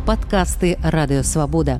Падкасты Радыёвабода.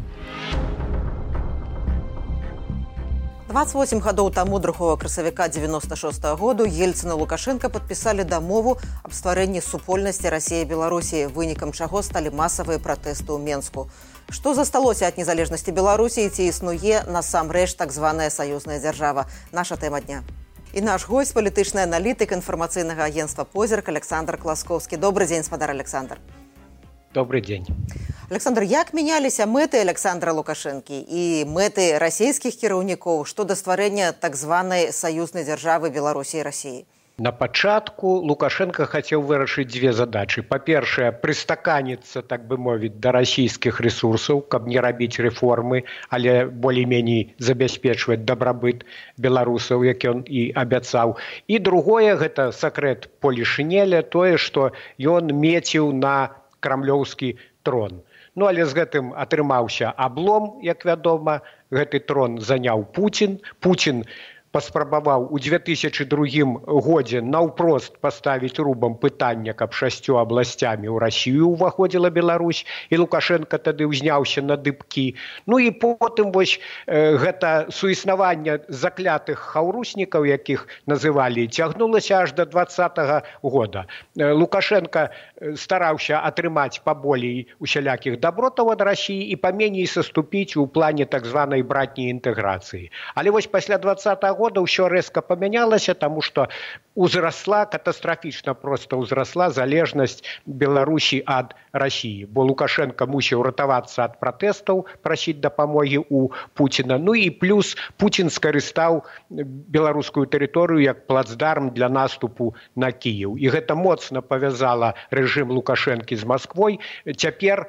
28 гадоў таму 2 красавіка 96-го году Ельцин і Лукашенко падпісалі дамову аб стварэнні супольнасці Расіі і Беларусі, вынікам чаго сталі масавыя пратэсты ў Менску. Што засталося ад незалежнасці Беларусі і ці існуе насамрэч так званая саюзная дзяржава? Наша тэма дня. І наш гость, палітычны аналітык інфармацыйнага агентства «Позірк» Александр Класковскі. Добрый дзень, спадар Александр. Добрый дзень. Александр, як мяняліся мэты Александра Лукашэнкі і мэты расійскіх кіраўнікоў што да стварэння так званай саюзнай дзяржавы Беларусі і Расіі? На пачатку Лукашенко хацеў вырашыць дзве задачы. Па-першае, прыстаканіцца, так бы мовіць, да расійскіх рэсурсаў, каб не рабіць рэформы, але болей-меней забяспечваць дабрабыт беларусаў, як ён і абяцаў. І другое, гэта сакрэт Полішынеля, тое, што ён меціў на крамлёўскі трон. Ну, але з гэтым атрымаўся аблом, як вядома, гэты трон заняў Пуцін. Пуцін паспрабаваў у 2002 годзе наўпрост паставіць рубам пытання, каб 6 абласцямі ў Расію ўваходзіла Беларусь, і Лукашенко тады ўзняўся на дыбкі. Ну і потым вось гэта суіснаванне заклятых хаўруснікаў, якіх называлі, цягнулася аж да 2020 года. Лукашенко стараўся атрымаць паболей усялякіх дабротаў ад Расіі і паменей саступіць у плане так званай братняй інтэграцыі. Але вось пасля 2020 года ўсё рэзка памянялася, таму што узрасла, катастрафічна проста узрасла залежнасць Беларусі ад Расіі. Бо Лукашенко мусіў ратавацца ад пратэстаў, прасіць дапамогі ў Пуціна. Ну і плюс Пуцін скарыстаў беларускую тэрыторыю як плацдарм для наступу на Кіеў. І гэта моцна павязала рэжым Лукашэнкі з Масквой. Цяпер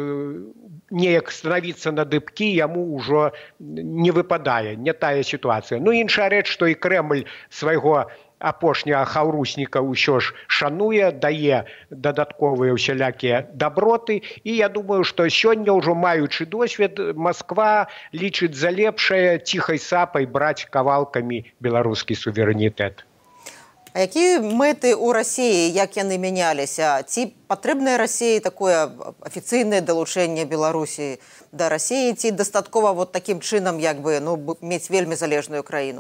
неяк станавіцца на дыбкі яму ўжо не выпадае, не тая сітуацыя. Ну, іншая рэч, што і Крэмль свайго апошняга хаўрусніка ўсё ж шануе, дае дадатковыя ўсялякія даброты, і я думаю, што сёння ўжо маючы досвед, Масква лічыць за лепшае ціхай сапай браць кавалкамі беларускі суверэнітэт. А якія мэты ў Расіі, як яны мяняліся? Ці патрэбнае Расіі такое афіцыйнае далучэнне Беларусі да Расіі, ці дастаткова вот такім чынам як бы мець вельмі залежную краіну?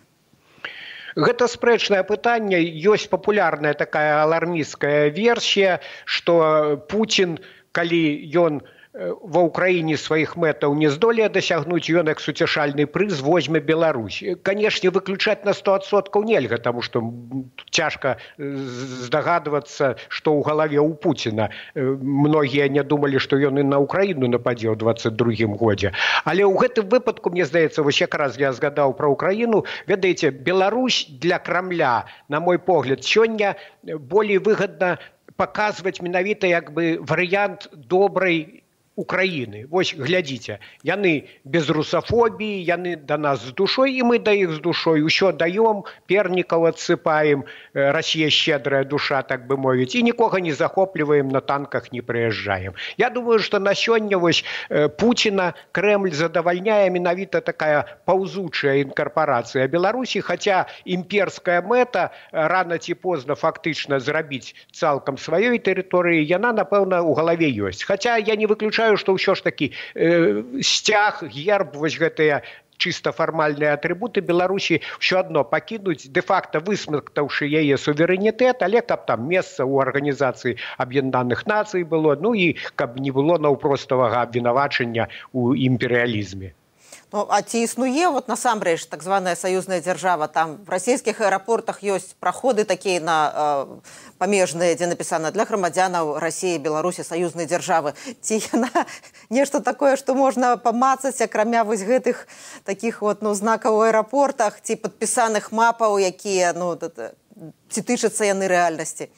Гэта спрэчнае пытанне. Ёсць папулярная такая алармісцкая версія, што Пуцін, калі ён ва ўкраіне сваіх мэтаў не здолее дасягнуць, ён як суцяшальны прыз возьме Беларусь. Канешне, выключаць на 100% нельга, таму што цяжка здагадвацца, што ў галаве ў Пуціна. Многія не думалі, што ён і на Украіну нападзе ў 22 годзе. Але ў гэтым выпадку, мне здаецца, вось якраз я згадаў пра Украіну, ведаеце, Беларусь для Крамля, на мой погляд, сёння болей выгадна паказваць менавіта як бы варыянт добрай Украіны. Вось, глядзіце, яны без русафобіі, яны да нас з душой, і мы да іх з душой. Усё даём, пернікаў адсыпаем, Расія щедрая душа, так бы мовіць, і нікога не захопліваем, на танках не прыязджаем. Я думаю, што на сёння вось Пуціна Крэмль задавальняе менавіта такая паўзучая інкарпарацыя Беларусі, хаця імперская мэта рана ці позна фактычна зрабіць цалкам сваёй тэрыторыі, яна, напэўна, у галаве ёсць. Хаця я не выключаю, што ўсё ж такі сцяг, герб, вось гэтыя чыста фармальныя атрыбуты Беларусі ўсё адно пакінуць, дэ-факта высмактаўшы яе суверэнітэт, але каб там месца ў Арганізацыі Аб'яднаных Нацый было, ну і каб не было наўпроставага абвінавачання ў імперыялізме. Ну, а ці існуе вот насамрэч так званая саюзная дзяржава? Там в расійскіх аэрапортах ёсць праходы такія на памежныя, дзе напісана для грамадзянаў Расіі, Беларусі, саюзнай дзяржавы. Ці яна нешта такое, што можна памацаць, акрамя вось гэтых такіх вот знакаў у аэрапортах, ці падпісаных мапаў, якія ці тычацца яны рэальнасці?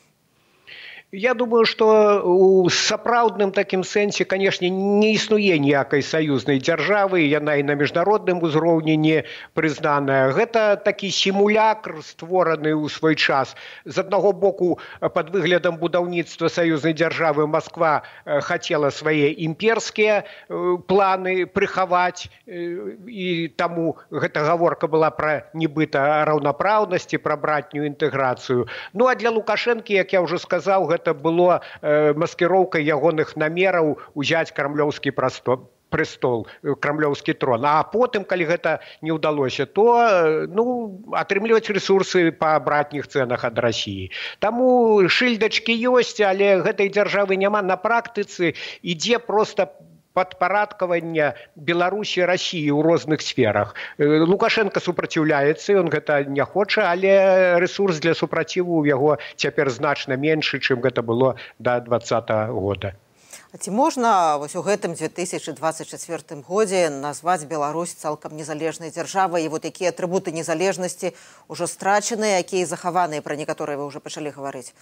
Я думаю, што у сапраўдным такім сэнсе, канешне, не існуе ніякай саюзнай дзяржавы, яна і на міжнародным узроўні не прызнаная. Гэта такі сімулякр, створаны ў свой час. З аднаго боку, пад выглядам будаўніцтва саюзнай дзяржавы Масква хацела свае імперскія планы прыхаваць, і таму гэта гаворка была пра нібыта раўнапраўнасці, пра братнюю інтэграцыю. Ну, а для Лукашэнкі, як я ўжо сказаў, гэта было маскіроўкай ягоных намераў узяць крамлёўскі престол, крамлёўскі трон. А потым, калі гэта не ўдалося, то атрымліваць рэсурсы па братніх цэнах ад Расіі. Таму шыльдачкі ёсць, але гэтай дзяржавы няма. На практыцы ідзе проста падпарадкаванне Беларусі Расіі ў розных сферах. Лукашенко супраціўляецца, ён гэта не хоча, але рэсурс для супраціву ў яго цяпер значна меншы, чым гэта было да 2020 года. А ці можна вось у гэтым 2024 годзе назваць Беларусь цалкам незалежнай дзяржавай, і вот якія атрыбуты незалежнасці ўжо страчаныя, якія захаваныя, пра некаторыя вы ўжо пачалі гаварыць?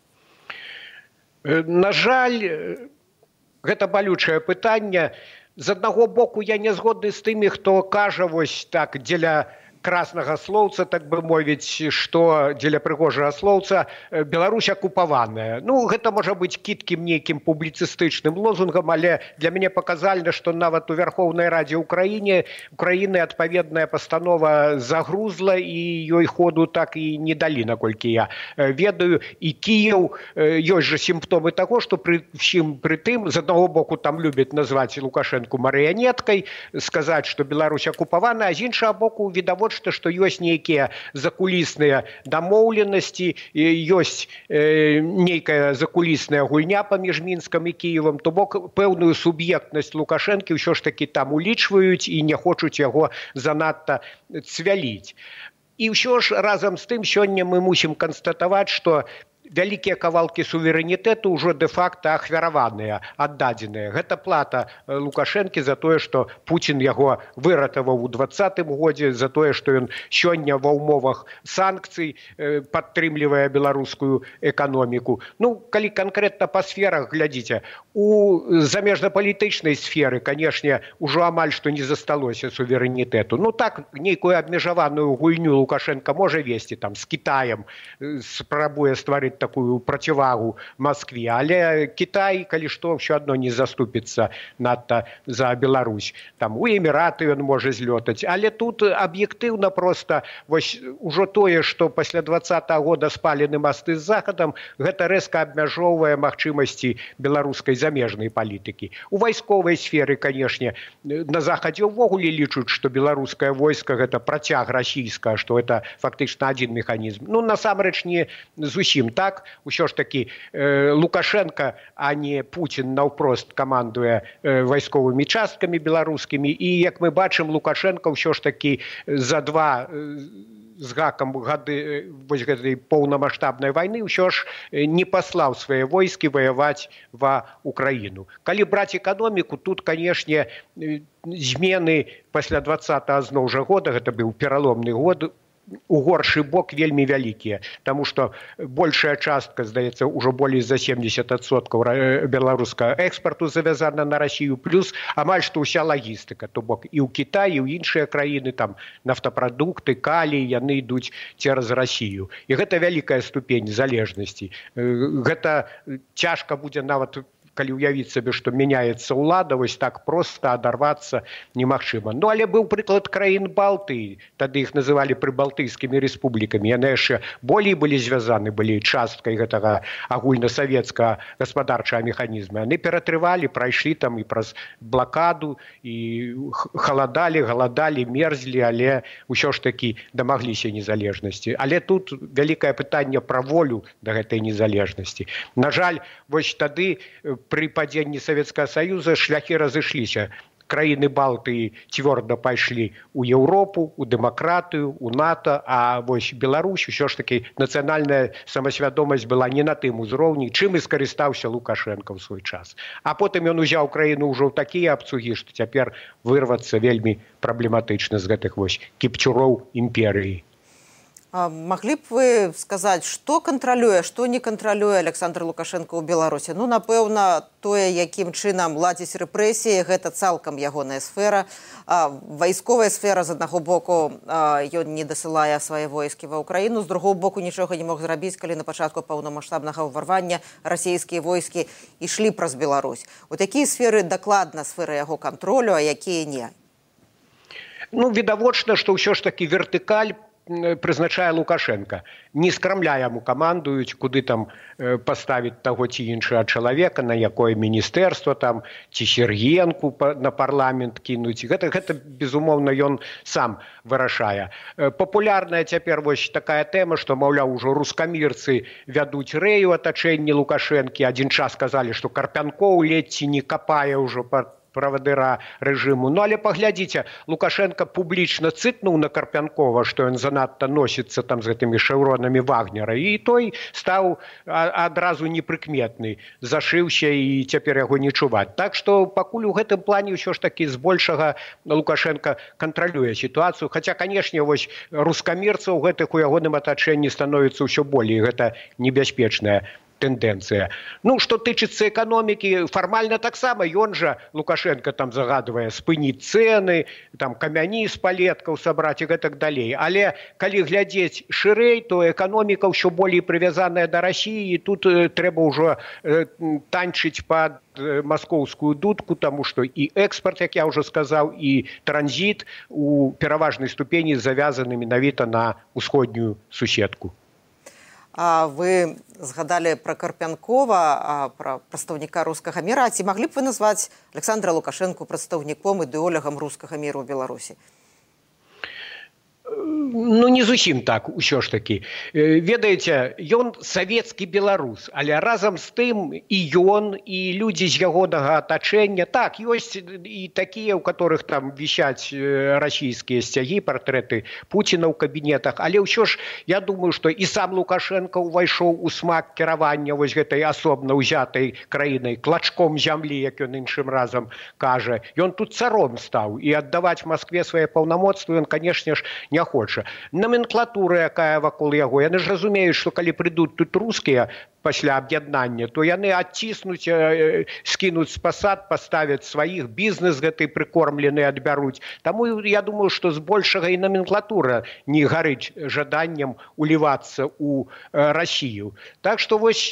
На жаль, гэта балючае пытанне. З аднаго боку, я не згодны з тымі, хто кажа вось так дзеля краснага слоўца, так бы мовіць, што дзеля прыгожага слоўца Беларусь акупаваная. Гэта можа быць кідкім нейкім публіцыстычным лозунгам, але для мяне паказальна, што нават у Вярхоўнай Радзе Украіны адпаведная пастанова загрузла, і ёй ходу так і не далі, наколькі я ведаю. І Кіеў, ёсць жа сімптомы таго, што пры тым, з аднаго боку, там любяць назваць Лукашэнку марыянеткай, сказаць, што Беларусь акупавана, а з іншага боку, відавочна, што ёсць нейкія закулісныя дамоўленасці, ёсць нейкая закулісная гульня паміж Мінскам і Кіевам, то бок пэўную суб'ектнасць Лукашэнкі ўсё ж такі там улічваюць і не хочуць яго занадта цвяліць. І ўсё ж разам з тым сёння мы мусім канстатаваць, што вялікія кавалкі суверэнітэту ўжо дэ-факта ахвяраваныя, аддадзеныя. Гэта плата Лукашэнкі за тое, што Пуцін яго выратаваў у 2020 годзе, за тое, што ён сёння ва ўмовах санкцый падтрымлівае беларускую эканоміку. Калі канкрэтна па сферах глядзіце, у замежнапалітычнай сферы, канешне, ужо амаль што не засталося суверэнітэту. Так, нейкую абмежаваную гульню Лукашенко можа весці там з Кітаем, спрабуе стварыць такую процівагу Москве, але Кітай, калі што, ўсё адно не заступіцца надта за Беларусь. Там у Эміраты ён можа злётаць, але тут аб'ектыўна проста вось ужо тое, што пасля 2020 года спалены масты з Захадам, гэта рэзка абмяжоўвае магчымасці беларускай замежнай палітыкі. У вайсковай сферы, канешне, на Захадзе ўвогуле лічуць, што беларускае войска гэта працяг расійскага, што гэта фактычна адзін механізм. Насамрэч не зусім так. Усё ж такі Лукашенко, а не Пуцін наўпрост камандуе вайсковымі часткамі беларускімі, і як мы бачым, Лукашенко ўсё ж такі за 2 з гакам гады вось гэтай поўнамаштабнай вайны ўсё ж не паслаў свае войскі ваяваць ва Украіну. Калі браць эканоміку, тут, канешне, змены пасля 2020 зноў жа года, гэта быў пераломны год, у горшы бок вельмі вялікія, таму што большая частка, здаецца, ўжо болей за 70% беларускага экспарту завязана на Расію, плюс амаль што ўся лагістыка, то бок і ў Кітаі, і ў іншыя краіны, там нафтапрадукты, калій, яны ідуць цераз Расію. І гэта вялікая ступень залежнасці. Гэта цяжка будзе нават, калі ўявіць сабе, што мяняецца ўлада, вось так проста адарвацца немагчыма. Але быў прыклад краін Балтыі, тады іх называлі прыбалтыйскімі рэспублікамі. Яны яшчэ болей былі звязаны, былі часткай гэтага агульнасавецкага гаспадарчага механізма. Яны ператрывалі, прайшлі там і праз блакаду, і халадалі, галадалі, мерзлі, але ўсё ж такі дамагліся незалежнасці. Але тут вялікае пытанне пра волю да гэтай незалежнасці. На жаль, вось тады пры падзенні Савецкага Саюза шляхі разышліся. Краіны Балтыі цвёрда пайшлі ў Еўропу, у дэмакратыю, у НАТО, а вось Беларусь, усё ж такі нацыянальная самасвядомасць была не на тым узроўні, чым і скарыстаўся Лукашенко ў свой час. А потым ён узяў краіну ўжо ў такія абцугі, што цяпер вырвацца вельмі праблематычна з гэтых вось кіпцюроў імперыі. Маглі б вы сказаць, што кантралюе, што не кантралюе Александр Лукашенко ў Беларусі? Напэўна, тое, якім чынам ладзіць рэпрэсіі, гэта цалкам ягоная сфера. Вайсковая сфера, з аднаго боку, ён не дасылае свае войскі ва Ўкраіну, з другого боку, нічога не мог зрабіць, калі на пачатку паўнамаштабнага ўварвання расійскія войскі ішлі праз Беларусь. У такія сферы дакладна сфера яго кантролю, а якія не? Відавочна, што ўсё ж такі вертыкаль прызначае Лукашенко. Не з Крамля яму камандуюць, куды там паставіць таго ці іншага чалавека, на якое міністэрства там, ці Сергенку на парламент кінуць. Гэта безумоўна, ён сам вырашае. Папулярная цяпер вось такая тэма, што, маўляў, ужо рускамірцы вядуць рэю атачэнні Лукашэнкі. Адзін час казалі, што Карпянкоў ледзь не капае ўжо правадыра рэжыму. Ну, але паглядзіце, Лукашенко публічна цытнуў на Карпянкова, што ён занадта носіцца там з гэтымі шэўронамі Вагнера, і той стаў адразу непрыкметны, зашыўся і цяпер яго не чуваць. Так што пакуль у гэтым плане ўсё ж такі збольшага Лукашенко кантралюе сітуацыю, хаця, канешне, вось рускамірцаў гэтых у ягоным атачэнні становіцца ўсё болей, гэта небяспечная тэндэнцыя. Ну, што тычыцца эканомікі, фармальна таксама ён жа, Лукашенко там загадвае спыніць цэны, там камяні з палеткаў сабраць і гэтак далей. Але калі глядзець шырэй, то эканоміка ўсё болей прывязаная да Расіі, і тут трэба ўжо танчыць пад маскоўскую дудку, таму што і экспарт, як я ўжо сказаў, і транзіт у пераважнай ступені завязаны менавіта на ўсходнюю суседку. Вы згадалі пра Карпянкова, пра прадстаўніка рускага міра. Ці маглі б вы назваць Александра Лукашэнку прадстаўніком, ідэолагам рускага міру ў Беларусі? Ну, не зусім так, усё ж такі. Ведаеце, ён савецкі беларус, але разам з тым і ён, і людзі з ягонага атачэння, так, ёсць і такія, у которых там вісяць расійскія сцягі, партрэты Пуціна ў кабінетах, але ўсё ж, я думаю, што і сам Лукашенко ўвайшоў у смак кіравання вось гэтай асобна ўзятай краінай, клачком зямлі, як ён іншым разам кажа. Ён тут царом стаў, і аддаваць Маскве свае паўнамоцтвы ён, канешне ж, не хоча. Номенклатура, якая вакол яго, яны ж разумеюць, што калі прыйдуць тут рускія пасля аб'яднання, то яны адціснуць, скінуць з пасад, паставяць сваіх, бізнес гэты прыкормлены адбяруць. Таму я думаю, што збольшага і номенклатура не гарыць жаданнем улівацца ў Расію. Так што вось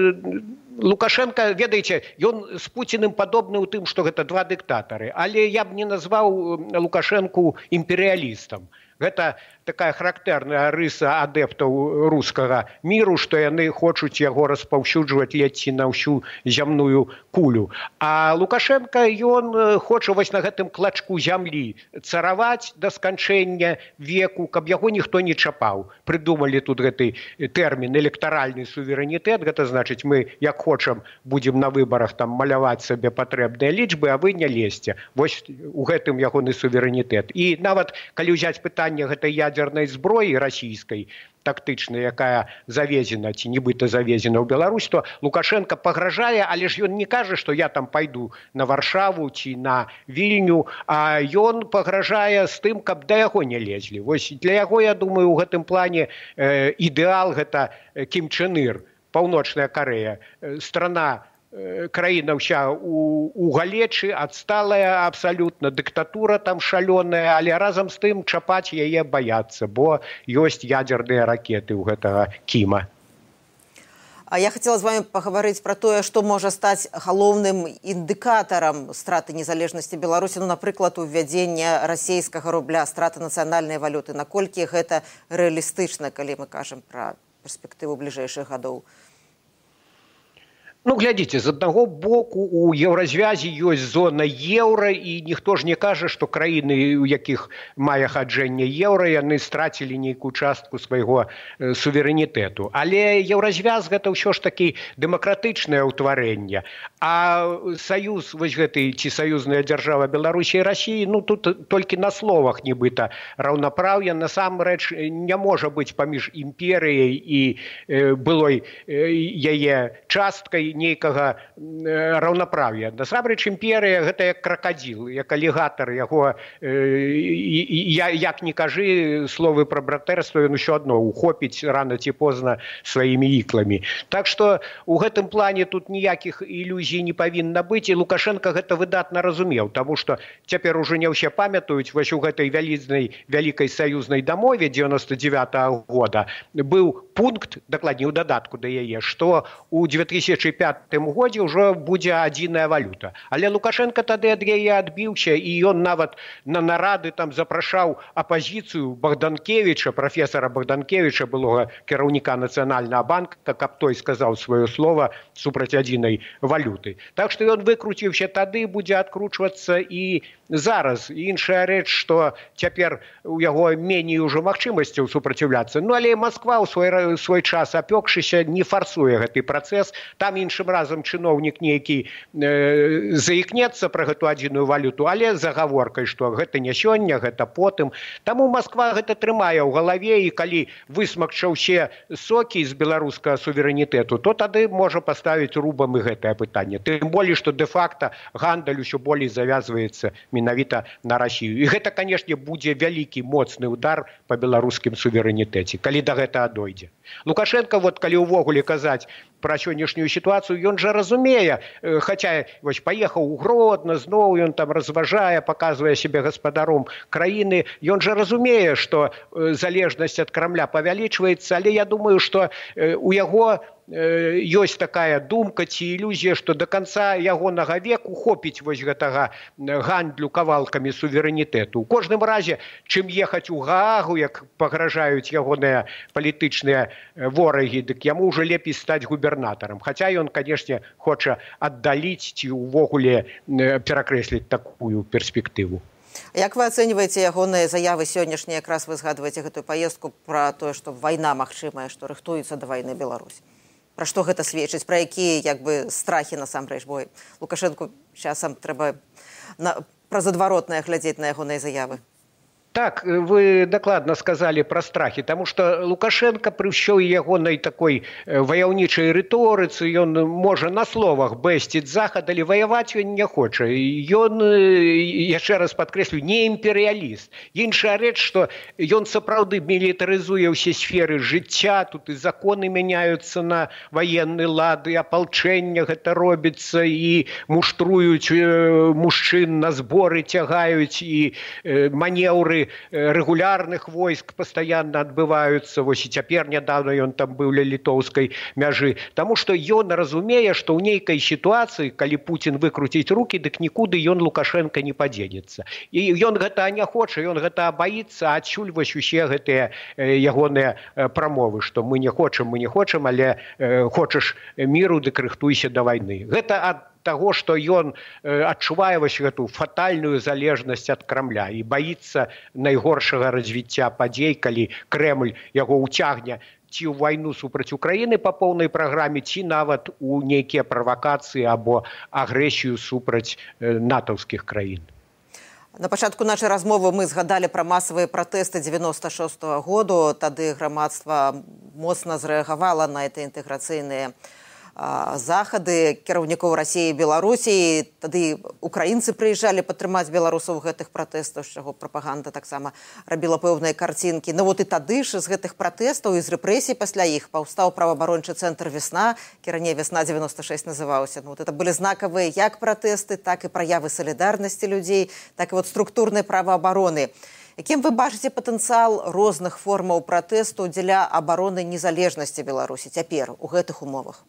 Лукашенко, ведаеце, ён з Пуціным падобны ў тым, што гэта два дыктатары, але я б не назваў Лукашэнку імперыялістам. Гэта такая характэрная рыса адэптаў рускага міру, што яны хочуць яго распаўсюджваць ледзь на ўсю зямную кулю. А Лукашенко, ён хоча вось на гэтым клачку зямлі цараваць да сканчэння веку, каб яго ніхто не чапаў. Прыдумалі тут гэты тэрмін электаральны суверэнітэт, гэта значыць, мы, як хочам, будзем на выбарах там маляваць сабе патрэбныя лічбы, а вы не лезьце. Вось у гэтым ягоны суверэнітэт. І нават, калі ўзяць пытанне гэтай ядзернай зброі расійскай, тактычнай, якая завезена, ці нібыта завезена ў Беларусь, то Лукашенко пагражае, але ж ён не кажа, што я там пайду на Варшаву ці на Вільню, а ён пагражае з тым, каб да яго не лезлі. Вось для яго, я думаю, у гэтым плане ідэал гэта Кім Чен Ір, Паўночная Карэя, страна, краіна ўся у галечы, адсталая абсалютна, дыктатура там шалёная, але разам з тым чапаць яе баяцца, бо ёсць ядзерныя ракеты ў гэтага Кіма. А я хацела з вами пагаварыць пра тое, што можа стаць галоўным індыкатарам страты незалежнасці Беларусі, ну, напрыклад, увядзення расійскага рубля, страты нацыянальнай валюты. Наколькі гэта рэалістычна, калі мы кажам пра перспектыву бліжэйшых гадоў? Ну, глядзіце, з аднаго боку у еўразвязі ёсць зона еўра, і ніхто ж не кажа, што краіны, у якіх мае хаджэнне еўра, яны страцілі нейкую частку свайго суверэнітэту. Але еўразвяз гэта ўсё ж такі дэмакратычнае ўтварэнне. А саюз, вось гэты, ці саюзная дзяржава Беларусі і Расіі, ну, тут толькі на словах нібыта раўнапраўе, насамрэч не можа быць паміж імперыяй і былой яе часткай нейкага раўнапраўя. Насамрэч імперыя гэта як кракадзіл, як алігатар, яго як не кажы словы пра братэрства, ён усё адно ухопіць рана ці позна сваімі ікламі. Так што у гэтым плане тут ніякіх ілюзій не павінна быць, і Лукашенко гэта выдатна разумеў, таму што цяпер ужо не ўсе памятаюць, вось у гэтай вялікай саюзнай дамове 99-го года быў пункт, дакладней у дадатку да яе, што у 2015 2025 годзе ўжо будзе адзіная валюта. Але Лукашенко тады ад яе адбіўся, і ён нават на нарады там запрашаў апазіцыю Богданкевича, прафесара Богданкевича, былога кіраўніка Нацыянальнага банка, каб той сказаў сваё слова супраць адзінай валюты. Так што ён выкруціўся тады, будзе адкручвацца і зараз. Іншая рэч, што цяпер у яго меней ужо магчымасцяў супраціўляцца. Ну, але Масква ў свой час апёкшыся не фарсуе гэты працэс. Там іншым разам чыноўнік нейкі заікнецца пра гэту адзіную валюту, але з агаворкай, што гэта не сёння, гэта потым. Таму Масква гэта трымае ў галаве, і калі высмакча ўсе сокі з беларускага суверэнітэту, то тады можа паставіць рубам і гэтае пытанне. Тым болей, што дэ-факта гандаль усё болей завязваецца менавіта на Расію. І гэта, канешне, будзе вялікі моцны удар па беларускім суверэнітэце, калі да гэтага дойдзе. Лукашенко, вот калі ўвогуле казаць пра сённяшнюю сітуацыю, ён жа разумее, хаця вось паехаў у Гродно, зноў ён там разважае, паказвае сябе гаспадаром краіны, ён жа разумее, што залежнасць ад Крамля павялічваецца, але я думаю, што у яго ёсць такая думка ці ілюзія, што да канца ягонага веку хопіць вось гэтага гандлю кавалкамі суверэнітэту. У кожным разе, чым ехаць у Гаагу, як пагражаюць ягоныя палітычныя ворагі, дык яму ўжо лепей стаць губернатарам. Хаця ён, канешне, хоча аддаліць ці ўвогуле перакрэсліць такую перспектыву. Як вы ацэньваеце ягоныя заявы сённяшнія, якраз вы згадваеце гэтую паездку пра тое, што вайна магчымая, што рыхтуецца да вайны Беларусь? Пра што гэта сведчыць, пра якія страхі насамрэч, бо Лукашэнку часам трэба праз адваротнае глядзець на ягоныя заявы? Так, вы дакладна сказалі пра страхі, таму што Лукашенко пры ўсёй ягонай такой ваяўнічай рыторыцы, ён можа на словах бэсціць захад, але ваяваць ён не хоча. Ён, яшчэ раз падкрэслю, не імперыяліст. Іншая рэч, што ён сапраўды мілітарызуе ўсе сферы жыцця, тут і законы мяняюцца на ваенны лад, і апалчэнне гэта робіцца, і муштруюць мужчын на зборы цягаюць, і манеўры рэгулярных войск пастаянна адбываюцца. Вось і цяпер нядаўна ён там быў ля літоўскай мяжы. Таму што ён разумее, што ў нейкай сітуацыі, калі Пуцін выкруціць рукі, дык нікуды ён Лукашенко не падзенецца. І ён гэта не хоча, ён гэта баіцца, адсюль вось усе гэтыя ягоныя прамовы, што мы не хочам, але хочаш міру, дык рыхтуйся да вайны. Гэта ад таго, што ён адчувае вось гэту фатальную залежнасць ад Крамля і баіцца найгоршага развіцця падзей, калі Крэмль яго ўцягне ці ў вайну супраць Украіны па поўнай праграме, ці нават у нейкія правакацыі або агрэсію супраць натаўскіх краін. На пачатку нашай размовы мы згадалі пра масавыя пратэсты 96-го году. Тады грамадства моцна зрэагавала на гэтыя інтэграцыйныя захады кіраўнікоў Расіі і Беларусі. Тады украінцы прыязджалі падтрымаць беларусаў у гэтых пратэстах, з чаго прапаганда таксама рабіла пэўныя карцінкі. Ну вот і тады ж з гэтых пратэстаў і з рэпрэсій пасля іх паўстаў праваабарончы цэнтр «Весна», раней «Весна-96» называўся. Ну, вот это былі знакавыя як пратэсты, так і праявы салідарнасці людзей, так і вот структурнай праваабароны. Якім вы бачыце патэнцыял розных формаў пратэсту дзеля абароны незалежнасці Беларусі цяпер у гэтых умовах?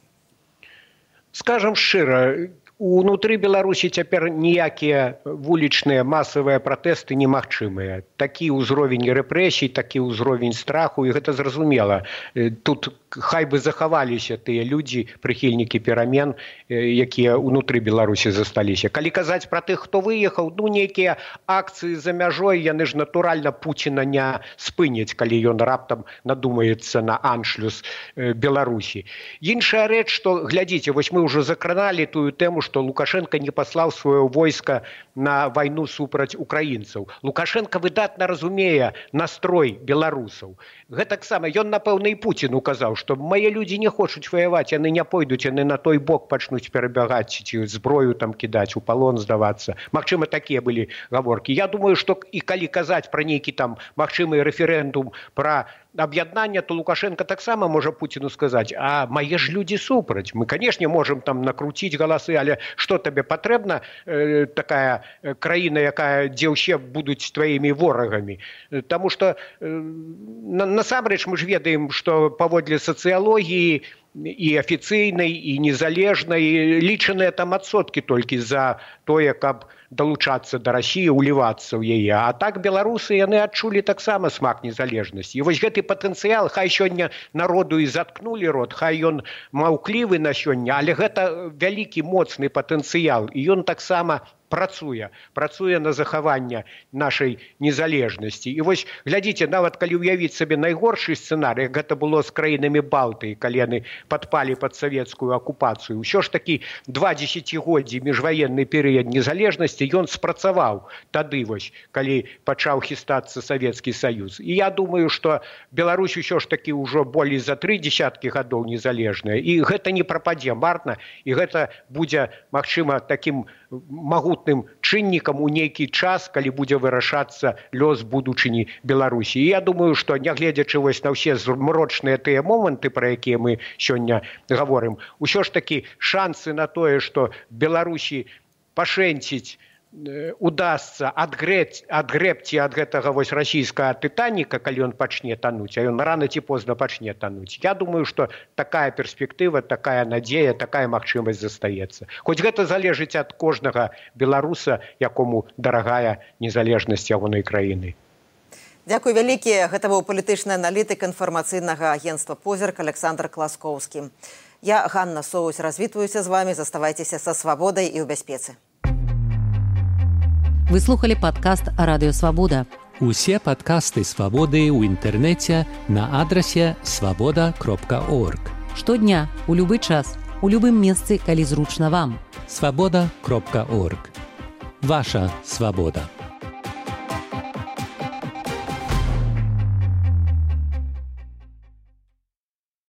Скажам шчыра, унутры Беларусі цяпер ніякія вулічныя масавыя пратэсты немагчымыя. Такі ўзровень рэпрэсій, такі ўзровень страху, і гэта зразумела. Тут хай бы захаваліся тыя людзі, прыхільнікі перамен, якія ўнутры Беларусі засталіся. Калі казаць пра тых, хто выехаў, ну, нейкія акцыі за мяжой, яны ж натуральна Пуціна не спыняць, калі ён раптам надумаецца на аншлюс Беларусі. Іншая рэч, што, глядзіце, вось мы ўжо закраналі тую тэму, што Лукашенко не паслаў сваё войска на вайну супраць украінцаў. Лукашенко выдатна разумее настрой беларусаў. Гэтаксама ён, напэўна, і Пуціну казаў, што мае людзі не хочуць ваяваць, яны не пойдуць, яны на той бок пачнуць перабягаць, ці зброю там кідаць, у палон здавацца. Магчыма, такія былі гаворкі. Я думаю, што і калі казаць пра нейкі там магчымы рэферэндум пра аб'яднання, то Лукашенко таксама можа Пуціну сказаць: а мае ж людзі супраць. Мы, канешне, можам там накруціць галасы, але што табе патрэбна такая краіна, дзе ўсе будуць тваімі ворагамі? Таму што насамрэч мы ж ведаем, што паводле сацыялогіі і афіцыйнай, і незалежнай, лічаныя там адсоткі толькі за тое, каб далучацца да Расіі, улівацца ў яе. А так беларусы, яны адчулі таксама смак незалежнасці. І вось гэты патэнцыял, хай сёння народу і заткнулі рот, хай ён маўклівы на сёння, але гэта вялікі моцны патэнцыял, і ён таксама працуе на захаванне нашай незалежнасці. І вось, глядзіце, нават калі ўявіць сабе найгоршы сцэнарый, гэта было з краінамі Балтыі, калі яны падпалі пад савецкую акупацыю, ўсё ж такі 2 дзесяцігоддзі міжваенны перыяд незалежнасці ён спрацаваў тады вось, калі пачаў хістацца Савецкі Саюз. І я думаю, што Беларусь усё ж такі ўжо болей за 3 дзесяткі гадоў незалежная, і гэта не прападзе марна, і гэта будзе, магчыма, такім магутным чыннікам у нейкі час, калі будзе вырашацца лёс будучыні Беларусі. І я думаю, што нягледзячы вось на ўсе змрочныя тыя моманты, пра якія мы сёння гаворым, усё ж такі шансы на тое, што Беларусі пашэнціць удасца адгрэбці ад гэтага вось расійскага тытаніка, калі ён пачне тануць, а ён рана ці позна пачне тануць. Я думаю, што такая перспектыва, такая надзея, такая магчымасць застаецца. Хоць гэта залежыць ад кожнага беларуса, якому дарагая незалежнасць ягонай краіны. Дзякуй вялікі. Гэта быў палітычны аналітык інфармацыйнага агенцтва «Позірк» Александр Класкоўскі. Я, Ганна Соусь, развітваюся з вамі. Заставайцеся са свабодай і ў бяспецы. Вы слухали падкаст «Радыё Свабода». Усе падкасты «Свабоды» ў інтэрнэце на адрасе свабода.орг. Штодня, у любы час, у любым месцы, калі зручна вам. Свабода.орг. Ваша свабода.